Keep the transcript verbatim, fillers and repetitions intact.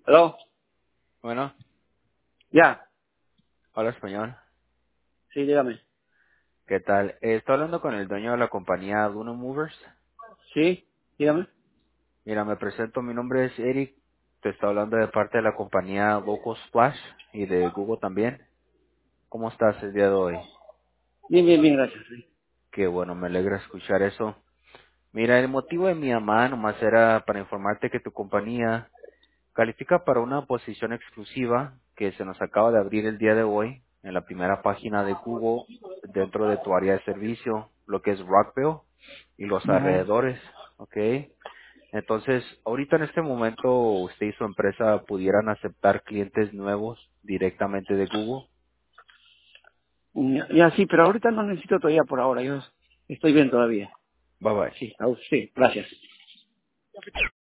¿Aló? Bueno, Ya, habla español. sí, dígame. ¿Qué tal? Eh, estoy hablando con el dueño de la compañía Luna Movers. Sí, dígame. Mira, me presento, mi nombre es Eric. Te estoy hablando de parte de la compañía Local Splash y de Google también. ¿Cómo estás el día de hoy? Bien, bien, bien, gracias. Sí. Qué bueno, me alegra escuchar eso. Mira, el motivo de mi llamada nomás era para informarte que tu compañía califica para una posición exclusiva que se nos acaba de abrir el día de hoy en la primera página de Google dentro de tu área de servicio, lo que es Rockville y los Ajá. alrededores, ¿ok? Entonces, ahorita en este momento usted y su empresa pudieran aceptar clientes nuevos directamente de Google. Ya, ya, sí, pero ahorita no necesito todavía por ahora. Yo estoy bien todavía. Bye bye. Sí, au- sí, gracias.